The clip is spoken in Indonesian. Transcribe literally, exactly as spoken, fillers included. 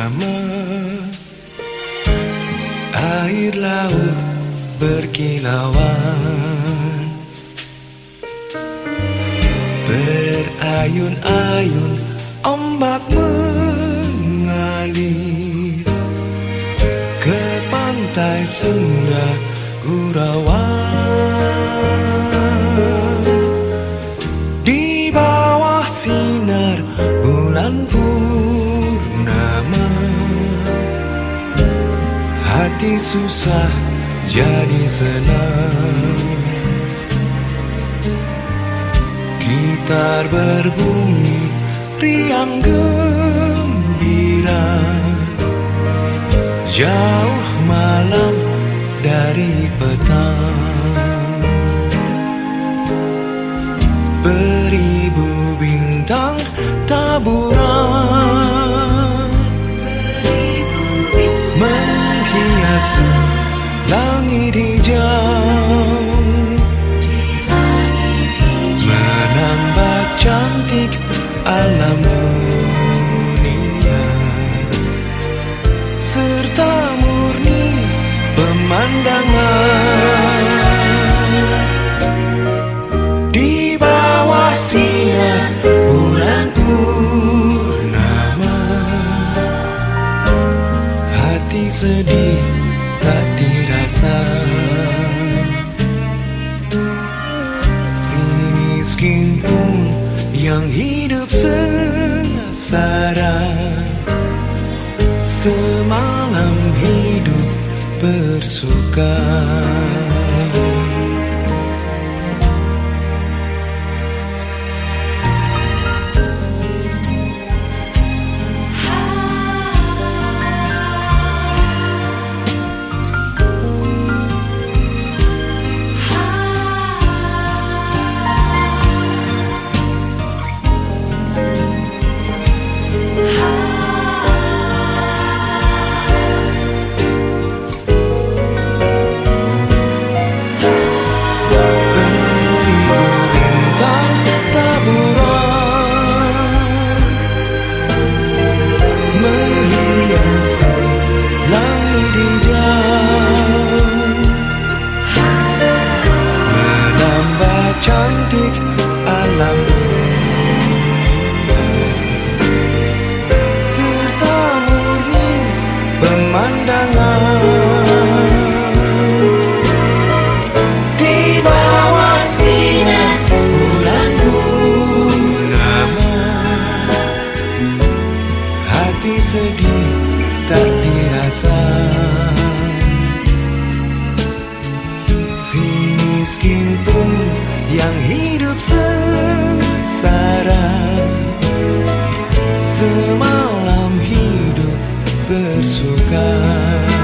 purnama. Air laut berkilauan, berayun-ayun ombak mengalir ke pantai Sunda Gurauan. Di bawah sinar bulan purnama, hati susah jadi senang. Gitar berbunyi riang gembira, jauh malam dari petang. Beribu bintang taburan menghiasi langit hijau, menambah cantik alam dunia, serta murni pemandangan. Di bawah sinar bulan purnama, hati sedih tak dirasa. Si miskin pun yang hidup sengsara, semalam hidup bersuka. Cantik alam dunia, serta murni pemandangan. Di bawah sinar bulan purnama, hati sedih tak dirasa. Si miskin pun yang hidup sengsara, semalam hidup bersuka.